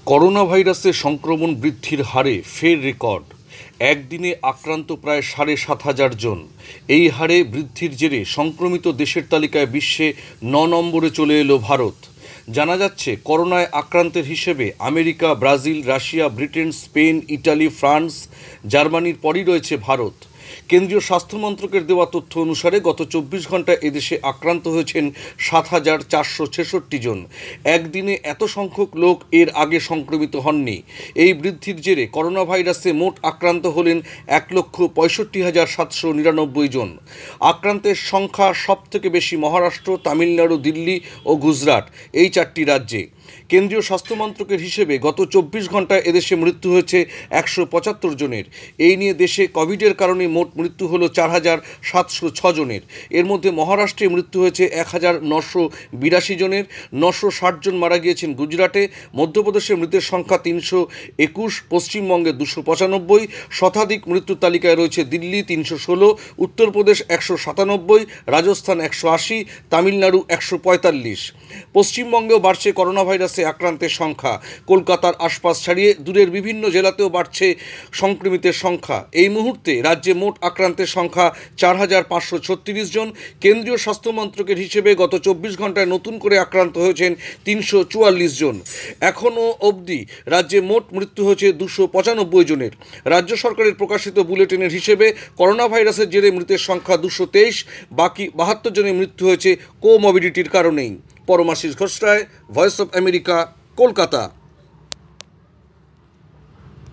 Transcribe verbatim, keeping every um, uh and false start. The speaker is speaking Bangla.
করোনা ভাইরাসের সংক্রমণ বৃদ্ধির হারে ফের রেকর্ড। একদিনে আক্রান্ত প্রায় সাড়ে সাত হাজার জন। এই হারে বৃদ্ধির জেরে সংক্রমিত দেশের তালিকায় বিশ্বে ন নম্বরে চলে এলো ভারত। জানা যাচ্ছে, করোনায় আক্রান্তের হিসেবে America, Brazil, Russia, Britain, Spain, Italy, France, জার্মানির পরই রয়েছে ভারত। কেন্দ্রীয় স্বাস্থ্য মন্ত্রকের দেওয়া তথ্য অনুসারে গত চব্বিশ ঘন্টায় এদেশে আক্রান্ত হয়েছেন সাত হাজার চারশো ছেষট্টি জন। একদিনে এত সংখ্যক লোক এর আগে সংক্রমিত হননি। এই বৃদ্ধির জেরে করোনা ভাইরাসে মোট আক্রান্ত হলেন এক লক্ষ পঁয়ষট্টি হাজার সাতশো নিরানব্বই জন। আক্রান্তের সংখ্যা সবথেকে বেশি মহারাষ্ট্র, তামিলনাড়ু, দিল্লি ও গুজরাট, এই চারটি রাজ্যে। কেন্দ্রীয় স্বাস্থ্য মন্ত্রকের হিসেবে গত চব্বিশ ঘন্টায় এদেশে মৃত্যু হয়েছে একশো পঁচাত্তর জনের। এই নিয়ে দেশে কোভিডের কারণে মোট মৃত্যু হলো চার হাজার সাতশো ছ জনের। এর মধ্যে মহারাষ্ট্রে মৃত্যু হয়েছে এক হাজার নশো বিরাশি জনের। নশো ষাট জন মারা গিয়েছেন গুজরাটে। মধ্যপ্রদেশে মৃতের সংখ্যা তিনশো একুশ, পশ্চিমবঙ্গে দুশো পঁচানব্বই। শতাধিক মৃত্যুর তালিকায় রয়েছে দিল্লি তিনশো ষোলো, উত্তরপ্রদেশ একশো সাতানব্বই, রাজস্থান একশো আশি, তামিলনাড়ু একশো পঁয়তাল্লিশ। পশ্চিমবঙ্গেও বাড়ছে করোনা ভাইরাসে আক্রান্তের সংখ্যা। কলকাতার আশপাশ ছাড়িয়ে দূরের বিভিন্ন জেলাতেও বাড়ছে সংক্রমিতের সংখ্যা। এই মুহূর্তে রাজ্যে মোট আক্রান্তের সংখ্যা চার হাজার পাঁচশো ছত্রিশ জন। কেন্দ্রীয় স্বাস্থ্য মন্ত্রকের হিসেবে গত চব্বিশ ঘন্টায় নতুন করে আক্রান্ত হয়েছেন তিনশো চুয়াল্লিশ জন। এখনও অবধি রাজ্যে মোট মৃত্যু হয়েছে দুশো পঁচানব্বই জনের। রাজ্য সরকারের প্রকাশিত বুলেটিনের হিসেবে করোনা ভাইরাসের জেরে মৃতের সংখ্যা দুশো তেইশ। বাকি বাহাত্তর জনের মৃত্যু হয়েছে কোমরবিডিটির কারণেই। Paramashis Ghosh Roy, voice of America, Kolkata.